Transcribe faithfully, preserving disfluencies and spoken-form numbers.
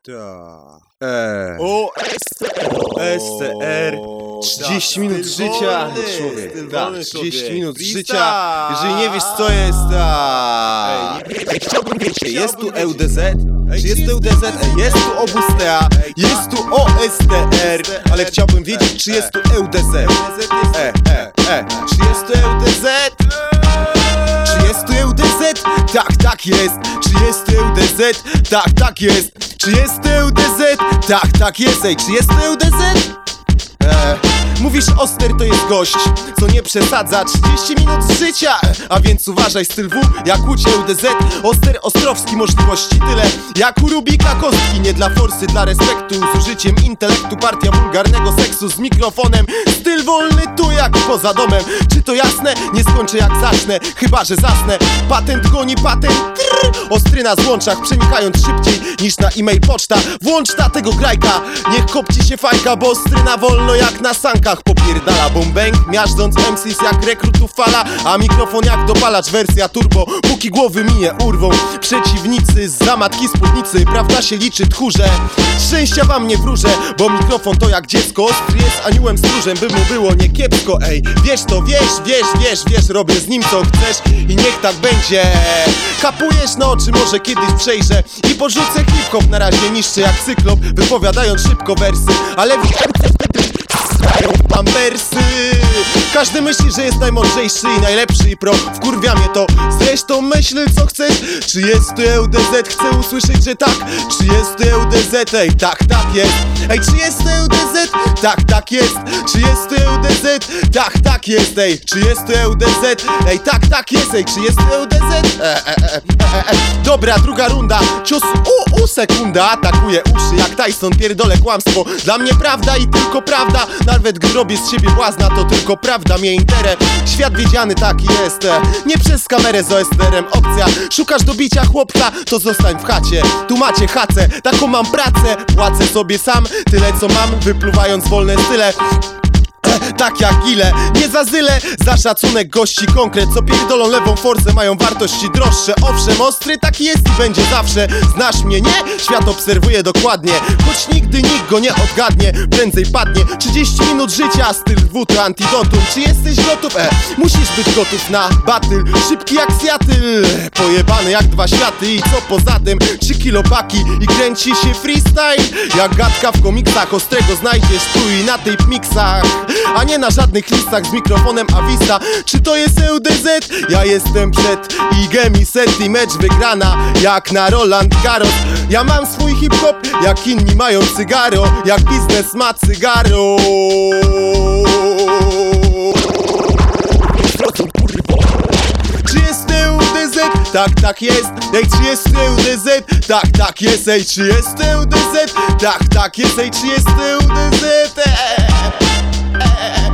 Ta. Eee. O, S C R. trzydzieści minut życia, człowiek. Tak, trzydzieści minut życia. Jeżeli nie wiesz co jest, tak. Chciałbym wiedzieć, Jest tu E U D Z? Czy jest tu E U D Z? Ej, jest tu obóz T A, jest tu O S T R, ale chciałbym wiedzieć, czy jest tu E U D Z. E, e, e, czy jest tu E U D Z? Czy jest tu E U D Z? Tak, tak jest. Czy jest tu E U D Z? Tak, tak jest. Czy jest tu E U D Z? Tak, tak jest. Ej, czy jest tu E U D Z? Eee, mówisz Oster to jest gość, co nie przesadza. Trzydzieści minut z życia, a więc uważaj, styl W jak Łódź E U D Z. Oster Ostrowski, możliwości tyle jak u Rubika kostki. Nie dla forsy, dla respektu, z użyciem intelektu. Partia wulgarnego seksu z mikrofonem. Styl wolny tu jak poza domem. Czy to jasne? Nie skończę jak zacznę, chyba że zasnę. Patent goni patent. Trrr. Ostry na złączach, przenikając szybciej niż na e-mail poczta. Włącz ta tego grajka, niech kopci się fajka, bo ostry na wolno jak na sankach popierdala bombęk, miażdżąc M Cs jak rekrutów fala, a mikrofon jak dopalacz wersja turbo, póki głowy minie urwą przeciwnicy z zamatki spódnicy. Prawda się liczy, tchórze, szczęścia wam nie wróżę, bo mikrofon to jak dziecko. Ostry jest aniołem stróżem, by mu było nie kiepsko. Ej, wiesz to, wiesz, wiesz, wiesz, wiesz, robię z nim co chcesz i niech tak będzie. Kapujesz na oczy, może kiedyś przejrzę i porzucę hip-hop, na razie niszczę jak cyklop, wypowiadając szybko wersy, ale w pampersy. Każdy myśli, że jest najmądrzejszy i najlepszy i pro, wkurwia mnie to. Zresztą myśl co chcesz. Czy jest tu E U D Z? Chcę usłyszeć, że tak. Czy jest tu E U D Z? Ej, tak, tak jest. Ej, czy jest tu E U D Z? Tak, tak jest. Czy jest tu E U D Z? Tak, tak jest. Ej, czy jest tu E U D Z? Ej, tak, tak jest. Ej, czy jest tu E U D Z? E, e, e, e, e. Dobra, druga runda. Cios u, u, sekunda. Atakuje uszy jak Tyson, pierdolę kłamstwo. Dla mnie prawda i tylko prawda. Nawet gdy robię z siebie błazna, to tylko prawda mnie interes. Świat wiedziany taki jest. Nie przez kamerę z O S T R-em opcja. Szukasz do bicia chłopca, to zostań w chacie. Tu macie hacę, taką mam pracę. Płacę sobie sam, tyle co mam, wypluwając wolne style. Tak jak ile, nie za zyle, za szacunek gości konkret, co pierdolą lewą forsę, mają wartości droższe. Owszem, ostry taki jest i będzie zawsze. Znasz mnie, nie? Świat obserwuje dokładnie, choć nigdy nikt go nie odgadnie, prędzej padnie. Trzydzieści minut życia, styl W to antidotum. Czy jesteś gotów? E, musisz być gotów na battle. Szybki jak Seattle, pojebany jak dwa światy. I co poza tym? Trzy kilo paki i kręci się freestyle jak gadka w komiksach. Ostrego znajdziesz tu i na tych miksach, a nie na żadnych listach z mikrofonem Avista. Czy to jest E U D Z? Ja jestem przed Igem i set i mecz wygrana jak na Roland Garros. Ja mam swój hip-hop, jak inni mają cygaro, jak biznes ma cygaro. Czy jest E U D Z? Tak, tak jest. Ej, czy jest E U D Z? Tak, tak jest. Ej, czy jest E U D Z? Tak, tak jest. Ej, czy jest E U D Z? Eee.